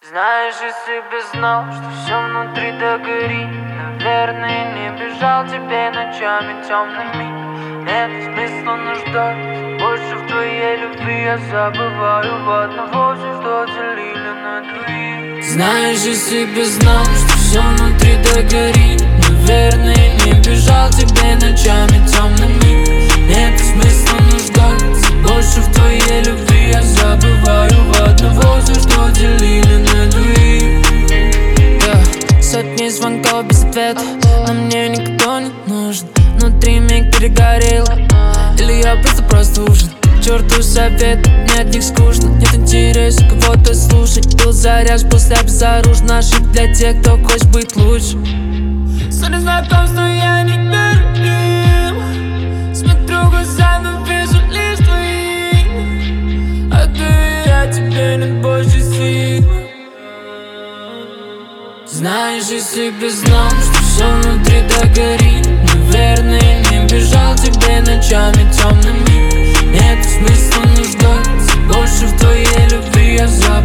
Знаешь, если бы знал, что все внутри догорит, наверное, не бежал тебе ночами темными. Нет смысла нуждаться больше в твоей любви. Я забываю в одного все, что делили на двоих. Знаешь, если бы знал, что все внутри догорит, наверное, не бежал тебе ночами темными. Нет смысла нуждаться больше в твоей любви. Я забываю в одного все, что делили на двоих. Сотни звонков без ответа, но мне никто не нужен. Внутри миг перегорел, или я просто ужин. К черту совет, мне от них скучно. Нет интереса кого-то слушать. Был заряж после безоружен. Ошибка для тех, кто хочет быть лучше. Сотни знакомств, но я не верю им. Смотрю в глаза, но вижу лишь твои. А доверять тебе нет больше сил. Знаешь, если бы знал, что все внутри догорит, наверное, не бежал тебе ночами темными. Нет смысла нуждаться больше в твоей любви. Я забыл